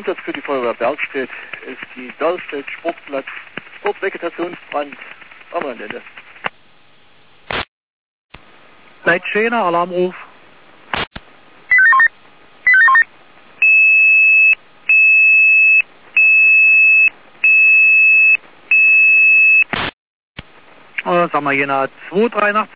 Einsatz für die Feuerwehr Bergstedt ist die Bergstedt Sportplatz Sportvegetationsbrand am Wochenende. Leitschäne, Alarmruf. Sagen wir hier 238.